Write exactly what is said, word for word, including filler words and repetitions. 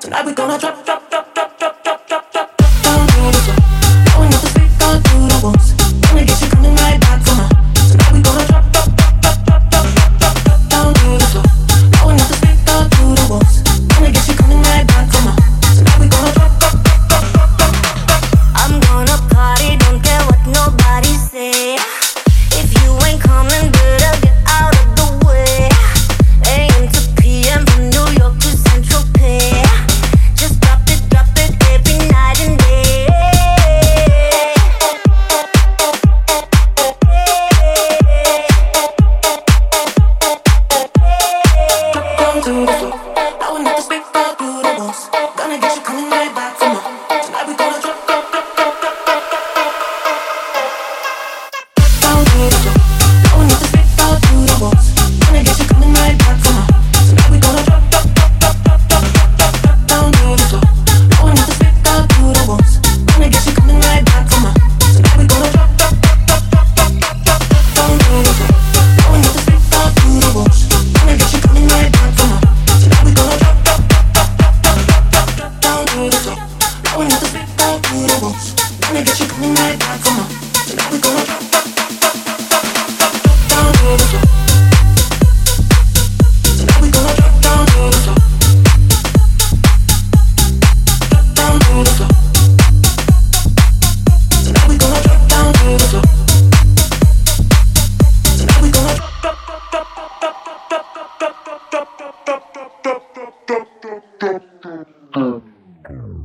Tonight we gonna drop, drop, drop, drop, drop, drop, drop, drop, drop down to the floor. Going up the speaker to the walls. Gonna get you coming right back for more. Tonight we gonna drop, drop, drop, drop, drop, drop, drop, drop, drop down to the floor. Going up the speaker to the walls. Gonna get you coming right back for more. Tonight we gonna drop, drop, drop, drop, drop, drop, drop. I'm gonna party, don't care what nobody say. If you ain't coming, better get out of the way. A M to P M from New York to Central Pay. Just drop it, drop it every night and day. Drop down to the floor. Blowing up the speaker to the walls. Gonna get you coming right back for more. Tonight we gonna drop, drop, drop, drop, drop, drop, drop, drop. Down to the floor. Blowing up the speaker to the walls. Gonna get you coming right back for more. Tonight we gonna drop, drop, drop, drop, drop, drop, drop, drop, drop down to the floor. Blowing up the speaker to the walls. Gonna get you coming right back for more. Tonight we gonna drop, drop, drop, drop, drop, drop, drop, drop down to the floor. Blowing up the speaker to the walls. Gonna get you coming right back for more. Tonight we gonna drop, drop, drop, drop, drop, drop, drop, drop down to the floor. Blowing up the speaker to the walls. Gonna get you coming right back for more. Tonight we gonna drop, drop, drop, drop, drop, drop, drop, drop down to the floor. Tonight we gonna drop down to the floor. Drop down to the floor. Tonight we gonna drop down to the floor. Tonight we gonna drop, drop, drop, drop, drop, drop, drop, drop, drop, drop, drop, drop, drop, drop, drop, drop, drop, drop.